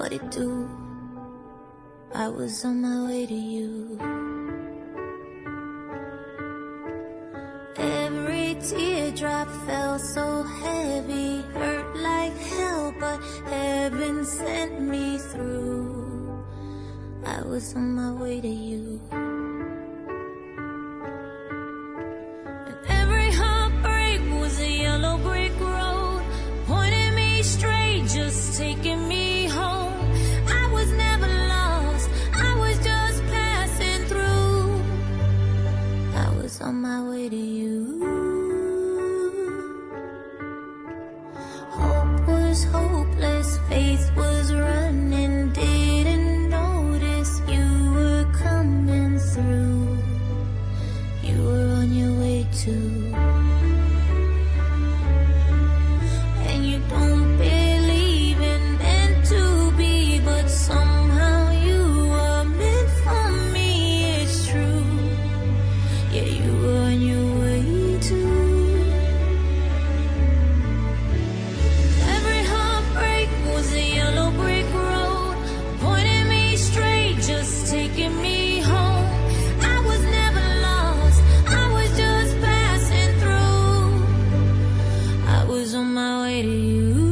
what it do? I was on my way to you. Every teardrop fell so heavy, hurt like hell, but heaven sent me through. I was on my way to you. And every heartbreak was a yellow brick road, pointing me straight, just taking me home. I was never lost, I was just passing through. I was on my way to you. Hope was hopeless, faith was running, didn't notice you were coming through. You were on your way too. And you don't believe in meant to be, but somehow you were meant for me, it's true. Yeah, you were on your way too. Every heartbreak was a yellow brick road, pointing me straight, just taking me home. I was never lost, I was just passing through. I was on my way to you.